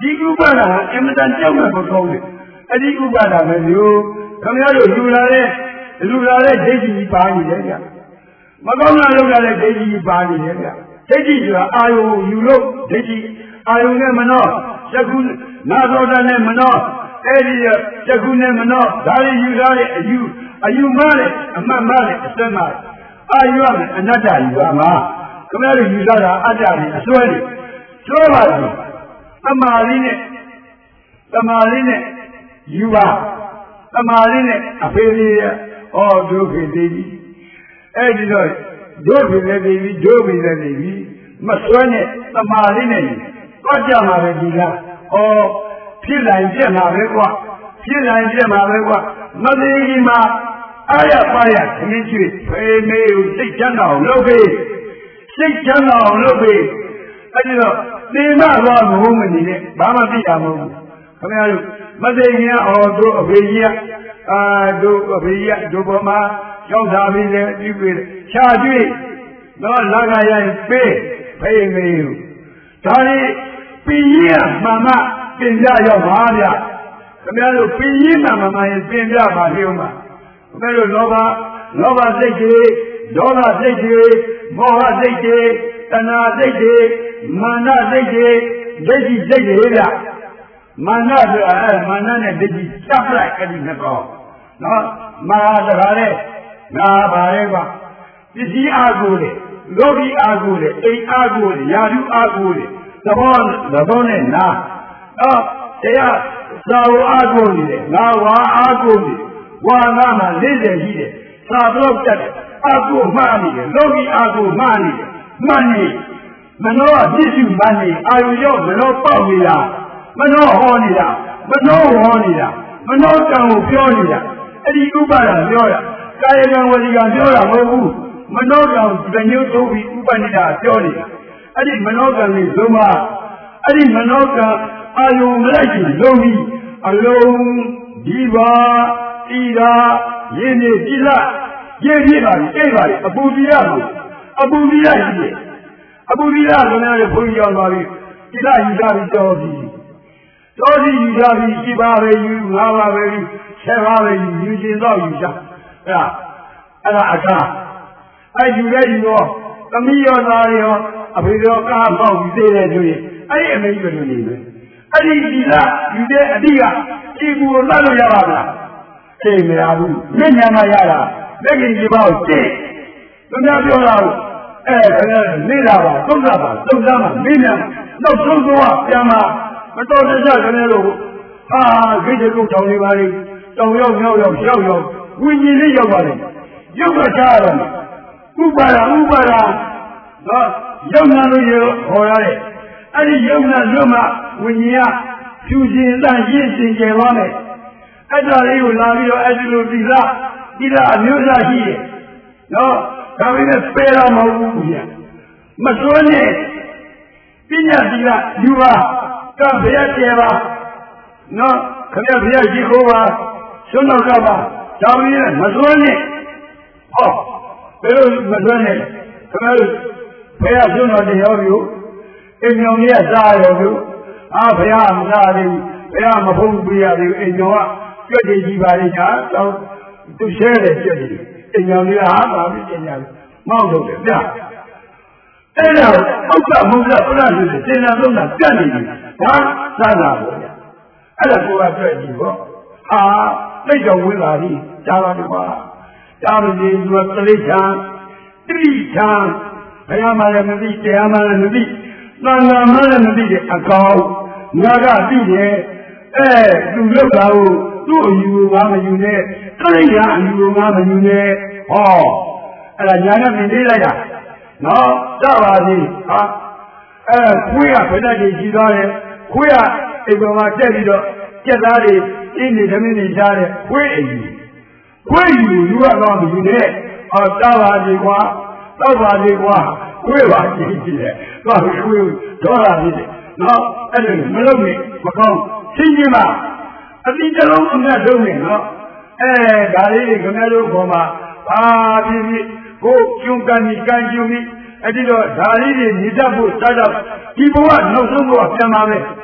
ဒီဥပါဒာအင်မတန်ကြောက်မဲ့မကောင်းတယ်အဲ့ဒီဥပါဒာပဲမျိုးခင်ဗျားတို့လူလာတဲ့ဒိဋ္ဌိကြီးပါနေတယ်ဗျမကောင်းတာလုပ်လာတဲ့ဒိဋ္ဌိကြီးပါနေတယ်ဗျဒိဋ္ဌိဆိုတာအာယုယူလို့ဒိဋ္ဌိအာယုနဲ့မနောသက္ကုနာသောတာနဲ့မနောအဲ့ဒီသက္ကုနဲ့မနောဒါတွေယူထားတဲ့အယူမနဲ့အမှတ်မနဲ့အစက်မအာယုရမယ်အနတ္တယူပါမှာခင်ဗျားတို့ယူထားတာအတ္တတွေအစွဲတွေကျွဲပါလားတမာလေးနဲ့ယူပါတမာလေးနဲ့အဖေလေးရဲ့ဩဒုဖေသေးပြီအဲ့ဒီတော့ဒုဖေလည်းသေးပြီဒုဖေလည်းသေးပြီမစွဲနဲ့တမာလေးနဲ့တော့ကြမှာပဲဒီလားဩဖြစ်နိုင်ပြက်မှာပဲကွာဖြစ်နိုင်ပြက်မှာပဲကွာမသေးကြီးမှာအားရပါရခင်းကျွေးဖေမေကိုစိတ်ချမ်းသာအောင်လုပ်ပေးစိတ်ချမ်းသာအောင်လုပ်ပေးအဲ့ဒီတော့သေမသွားမဟုတ်မနေနဲ့ဘာမှသိတာမဟုတ်ဘူးခင်ဗျားတို့မသိရင်တို့အဖေကြီးတို့အဖေကြီးတို့ပေါ်မှာကြောက်တာပြီးလဲပြီးပြီခြာကျွေးတော့လာခရိုင်ပေးဖေးမေးဒါလေးပြည်ကြီးမှန်မှပြင်ပြရောက်ပါဗျခင်ဗျားတို့ပြည်ကြီးမှန်မှရင်ပြင်ပြပါလိမ့်ဦးမှာခင်ဗျားတို့လောဘစိတ်တွေဒေါသစိတ်တွေမောဟစိတ်တွေတဏှာစိတ်တွေမာနစိတ်တွေဒိဋ္ဌိစိတ်တွေဗျမာနဆိုတာမာနနဲ့ဒိဋ္ဌိစပ်လိုက်အဲ့ဒီနှစ်ကောင်နော်မာတကားနဲ့ငါပါရဲ့ကွာပစ္စည်းအားကိုလေလောကီအားကိုလေအိမ်အားကိုလေယာတုအားကိုလေသဘောနဲ့နာတော့တရားသာဝအားကိုလေငါဝါအားကိုလေဝါငါမှ40ရှိတယ်သာတော့တက်တယ်အားကိုမှားနေတယ်လောကီအားကိုမှားနေတယ်မှန်နေမနောအပြည့်စုံမှန်နေအာယုရောက်မနောပေါက်နေတာမနောဟောနေတာမနောဟောနေတာမနောကံကိုပြောနေတာအဲ့ဒီဥပါဒံပြောတာကာယကံဝစီကံပြောတာမဟုတ်ဘူးမနောကံတညှို့သုံးပြီးဥပနိဒာပြောနေတာအဲ့ဒီမနောကံလေးလုံးမအဲ့ဒီမနောကံအာယုမလိုက်ချင်လုံးပြီးအလုံးဒီပါဤသာရင်းနေကြည်လားရေးပြပါလေအေးပါလေအပူတိရရှိတယ်အပူတိရဆိုတဲ့ဘုန်းကြီးရောက်သွားပြီဒီလားယူထားပြီးတော်ပြီယူထားပြီးရှိပါပဲယူ၅ပါပဲယူ7ပါပဲယူကျင်တော့ယူချအဲ့ဒါအခါအဲ့ယူတဲ့ယူတော့သမီးရောသားရောအဖေရောကားပေါက်ပြီးသေးတယ်ဆိုရင်အဲ့ဒီအမေကြီးပဲနေမယ်အဲ့ဒီဒီလားယူတဲ့အတိကဒီကူကိုလှလို့ရပါမလားသိမရဘူးမျက်ညာမရတာလက်ကင်ကြီးပေါ့သိသူများပြောတာခင်ဗျားနေတာပါသုံးတာပါသုံးသားမှာမင်းများနောက်ဆုံးသွားပြန်มาမတော်တဆခင်ဗျားတို့ဂိတ်တကုတ်တောင်လေးပါလေတောင်ရောက်ရောက်ဝိညာဉ်လေးရောက်ပါလေရုပ်ကချရတယ်ဥပါဒနော်ရုပ်နာလို့ဟောရတယ်အဲ့ဒီရုပ်နာလွတ်မှဝိညာဉ်ကဖြူစင်တန်ရှင်းစင်ကြယ်သွားမယ်အဲ့ဒါလေးကိုလာပြီးတော့အဲ့ဒီလိုဒီလားအမျိုးသားရှိတယ်နော်ဒါပေမဲ့ပယ်တော့မဟုတ်ဘူးဗျာမစွန်းနဲ့ပညာတိကယူပါကဘုရားကျေပါနော်ခင်ဗျားဘုရားရှိခိုးပါဆွမ်းတော်ကပါဒါပေမဲ့မစွန်းနဲ့ဘယ်လိုမစွန်းနဲ့ခင်ဗျားဘုရားဆွမ်းတော်တရားကိုအိမ်တော်ကြီးကစားရောဘူးဘုရားမစားသေးဘူးဘုရားမဖုံးပြရသေးဘူးအိမ်တော်ကကြွက်ကြည့်ကြည့်ပါလိမ့်မယ်တော့သူရှဲတယ်ကြွက်ကြည့်အိမ်တော်ကြီးကပါပြီးကျင်ရတယ်မောက်တော့တယ်ဗျအဲ့ဒါပုဂ္ဂမုဂ္ဂပရဆိုတဲ့စေနာသုံးတာပြတ်နေပြီဘာသာတာပေါ့ဗျအဲ့ဒါကိုကတွေ့ကြည့်ပေါ့သိတော်ဝင်လာပြီဒါပါဒီပါဒါမင်းသူကတိဋ္ဌာတိဋ္ဌာဘယ်မှာလဲမသိတရားမှလည်းမသိသံဃာမှလည်းမသိတဲ့အကောင်ငါကသိတယ်သူလောက်တာကိုသူ့အယူငါမယူနဲ့တိဋ္ဌာအယူငါမယူနဲ့အဲ့ဒါညာနဲ့မြင်သေးလိုက်တာနော်တပါစီခွေးကဘယ်နဲ့ကြီးသွားတယ်ခွေးကအိမ်ပေါ်မှာတက်ပြီးတော့ကျက်သားတွေအင်းနေသမင်းတွေရှားတယ်ခွေးအိမ်ယူလူကတော့မယူနဲ့တပါစီကွာခွေးပါကြည့်ကြည့်တယ်တော့ခွေးဒေါ်လာဖြစ်တယ်နော်အဲ့လိုမလုပ်နဲ့မကောင်းသိချင်းပါအတိတလုံးအမြတ်ဆုံးနေနော်ဒါလေးတွေခင်ဗျားတို့ပေါ်မှာဖြစ်ကိုကျွန်းကန်ကြီးကန်ကျွန်းကြီးအဲ့ဒီတော့ဒါလေးတွေနေတတ်ဖို့စားတော့ဒီဘဝနောက်ဆုံးဘဝပြန်ပါမယ်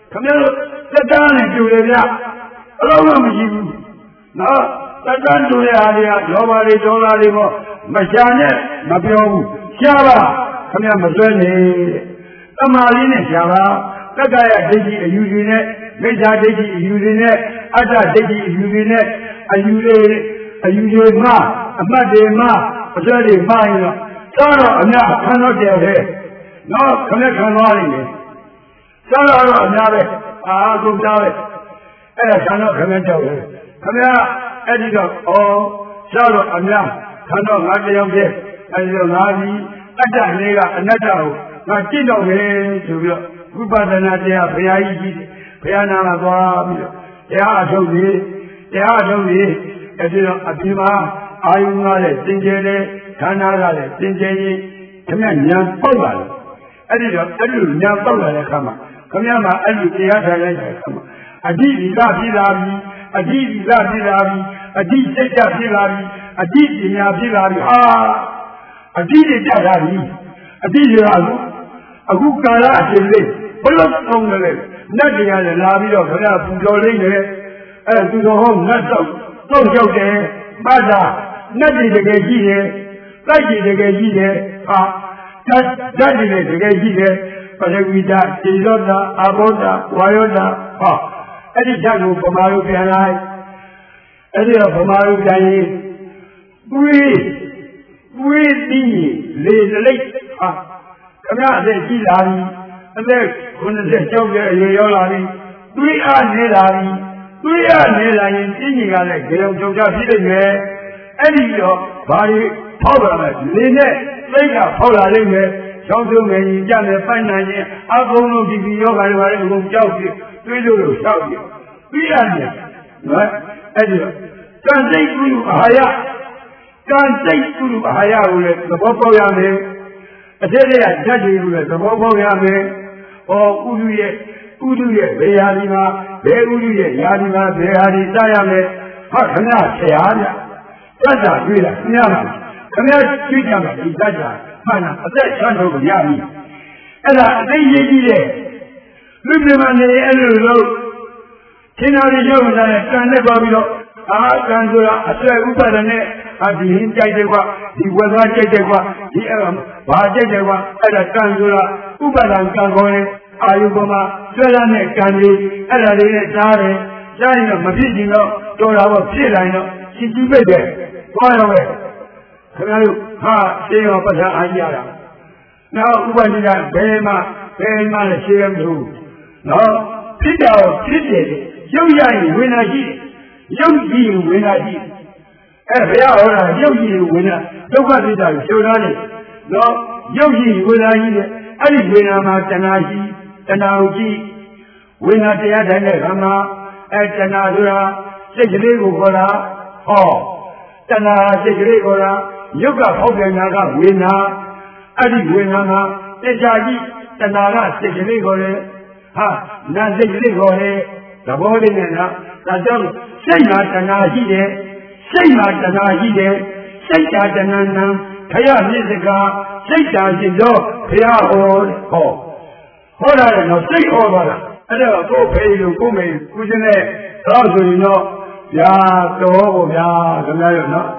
ခမရသက်တမ်းနဲ့တူတယ်ဗျအလုံးမမရှိဘူးနော်သက်တမ်းတူတဲ့အားတွေကလောဘတွေဒေါသတွေပေါ့မရှာနဲ့မပြောဘူးရှားပါခမရမစွဲနေတမာလေးနဲ့ရှားပါတက္ကရာဒိဋ္ဌိအယူတွေနဲ့မိစ္ဆာဒိဋ္ဌိအယူတွေနဲ့အတ္တဒိဋ္ဌိအယူတွေနဲ့အယူတွေမှအမှတ်တွေမှအစွဲတွေမှရင်တော့တော့အများခံတော့တယ်ပဲနော်ခမရခံသွားနေတယ်စားတော့အများပဲကုန်သားပဲအဲ့ဒါခံတော့ခမရကြောက်တယ်ခမရအဲ့ဒီတော့စားတော့အများခံတော့ငါတယောက်တည်းအဲ့ဒီတော့ငါဒီအတ္တလေးကအနတ္တကိုငါကြည့်တော့မယ်ဆိုပြီးတော့ဝိပဿနာတရားဘုရားကြီးဘုရားနာမှာသွားပြီးတော့တရားအထုတ်ပြီးအဲ့ဒီတော့အပြင်မှာအာယုံကလည်းသင်ကျဲတယ်ဌာနကလည်းသင်ကျဲရင်ခမရညာပေါက်လာတယ်အဲ့ဒီတော့အဲ့လိုညာပေါက်လာတဲ့အခါမှာခမရမှာအဲ့လိုတရားထိုင်လိုက်တဲ့အခါမှာအဓိဒီကဖြစ်လာပြီအဓိစိတ်ဓာတ်ဖြစ်လာပြီအဓိပညာဖြစ်လာပြီအဓိတွေကြတာပြီအဓိဆိုတာအခုကာလအချိန်လေးဘလို့ကောင်းတယ်လဲနတ်တရားလည်းလာပြီးတော့ခမရပူတော်လိမ့်တယ်အဲ့သူတော်ဟောနတ်တော့ကြောက်တယ်ပတ်တာနတ်တွေတကယ်ရှိတယ်တိုက်တွေတကယ်ရှိတယ်ဓာတ်တွေတကယ်ရှိတယ်ပရဝိတာတိရောတာအဘောတာဝါယောတာအဲ့ဒီဓာတ်ကိုဗမာလိုပြန်လိုက်အဲ့ဒီတော့ဗမာလိုပြန်ရင်တွေးပြီးလေလိတ်ခမရအသက်ကြီးလာပြီအသက်90ကျော်တဲ့အရွယ်ရောက်လာပြီတွေးအားနေလာပြီတွေးအားနေလာရင်ပြင်းကြီးကလည်းကြေုံကြောက်ဖြစ်နေတယ်အဲ့ဒီတော့ဘာတွေဖောက်လာလဲလေနဲ့သိကဖောက်လာလိမ့်မယ်ချောင်းစုံငယ်ကြီးကြမယ်ပိုင်နိုင်ရင်အကုန်လုံးဒီယောဂါတွေဘာတွေအကုန်ကြောက်ပြီးတွေးလို့ရှောက်ပြီးပြီးရတယ်နော်အဲ့ဒီတော့ကံစိတ်ကုလူအာဟာရကိုလည်းသဘောပေါက်ရမယ်အထက်ကဓာတ်တွေကိုလည်းသဘောပေါက်ရမယ်ကုလူရဲ့ဘယ်ဟာဒီမှာဘယ်ကုလူရဲ့ယာဒီမှာဘယ်ဟာဒီစရမယ်ခမရဆရာဗျတတ်တာတွေ့လားခင်ဗျားတွေ့ကြမှာဒီတတ်တာမှန်တာအသက်ချမ်းသာကိုရပြီအဲ့ဒါအသိရေးကြီးတဲ့လူပြမနေအဲ့လိုလို့သင်္နာရီရုပ်နဲ့ကံနဲ့ပါပြီးတော့ကံဆိုတာအစွဲဥပါဒနဲ့ဒီဟင်းကြိုက်တယ်ကွာဒီဝက်သားကြိုက်တယ်ကွာဒီဘာကြိုက်တယ်ကွာအဲ့ဒါကံဆိုတာဥပါဒံကံခေါ်ရင်အာယုပေါ်မှာဆွဲရတဲ့ကံတွေအဲ့ဒါလေးနဲ့စားတယ်စားရင်တော့မဖြစ်ချင်တော့တော်တာပေါ့ဖြစ်လာရင်တော့ရှင်းကြည့်ပိတ်တယ်သွားရောပဲခင်ဗျားတို့ရှင်းရောပတ်စံအားကြီးရတာနောက်ဥပဒိကဘယ်မှလည်းရှင်းရမလို့နော်ဖြစ်တော့ဖြစ်တယ်ရုပ်ရရင်ဝိညာဉ်ရှိတယ်ရုပ်ကြည့်ရင်ဝိညာဉ်ရှိတယ်ဘုရားဟောတာရုပ်ကြည့်ရင်ဝိညာဉ်ဒုက္ခသစ္စာကိုရှင်းထားတယ်နော်ရုပ်ကြည့်ရင်ဝိညာဉ်ရှိတယ်အဲ့ဒီဝိညာဉ်မှာတဏှာရှိတဏှာကိုကြည့်ဝိညာဉ်တရားတိုင်းတဲ့ခါမှာတဏှာဆိုတာစိတ်ကလေးကိုခေါ်တာတဏှာစိတ်ကလေးခေါ်တာယုတ်ကဖောက်ပြန်တာကဝိညာဉ်အဲ့ဒီဝိညာဉ်မှာတရားကြည့်တဏှာကစိတ်ကလေးခေါ်တယ်နာစိတ်ကလေးခေါ်တယ်သဘောလေးနဲ့နော်ဒါကြောင့်စိတ်မှာတဏှာရှိတယ်စိတ်တာတဏှာနံခရမြစ်စကားစိတ်တာရှိတော့ဘုရားဟောတာလည်းတော့စိတ်ဟောပါလားအဲ့တော့ကိုယ်ဖေးလို့ကိုယ်မေကုသနဲ့တော့ဆိုရင်တော့ဗျာတော်ကိုဗျာခင်ဗျားတို့နော်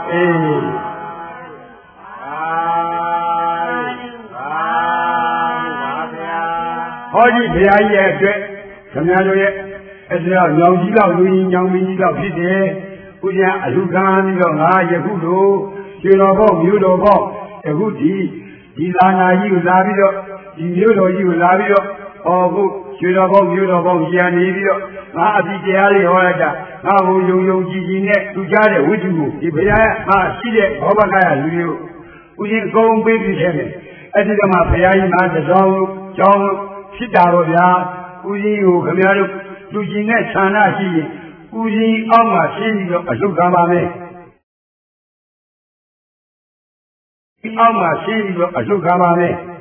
ဟောဒီဘုရားကြီးရဲ့အတွက်ခင်ဗျားတို့ရဲ့အဲ့ဒါညောင်ကြီးလောက်လူကြီးညောင်မင်းကြီးလောက်ဖြစ်တယ်။ဦးဇင်းအလူခံပြီးတော့ငါယခုတို့ကျွေတော်ဘောမြို့တော်ဘောယခုဒီသာနာကြီးကိုလာပြီးတော့ဒီမြို့တော်ကြီးကိုလာပြီးတော့ခုကျွေတော်ဘောမြို့တော်ဘောရန်နေပြီးတော့ငါအတိတရားလေးဟောလိုက်တာငါ့ကိုယုံကြည်နဲ့သူကြားတဲ့ဝိတုကိုဒီဘုရားရှိတဲ့ဘောဘကရလူမျိုးဦးဇင်းအကုန်ပေးပြီးခဲ့တယ်။အဲ့ဒီကမှဘုရားကြီးမှာကြောင်းဖြစ်တာတော့ဗျာဦးဇင်းကိုခင်ဗျားတို့လူကြီးနဲ့ဌာနရှိရင်ဦးကြီးအောက်မှာရှင်းပြီးတော့အလုခံပါမယ်ဒီအောက်မှာရှင်းပြီးတော့အလုခံပါမယ်